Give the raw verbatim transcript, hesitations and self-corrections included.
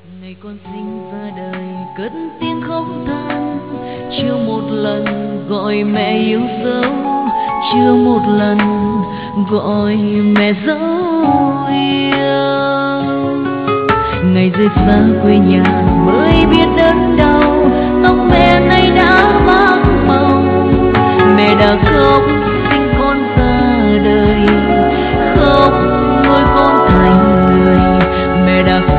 Ngày con sinh ra đời cất tiếng khóc than, chưa một lần gọi mẹ yêu dấu, chưa một lần gọi mẹ dấu yêu. Ngày rời xa quê nhà mới biết đớn đau, tóc mẹ nay đã mang màu. Mẹ đã khóc sinh con ra đời, khóc nuôi con thành người. Mẹ đã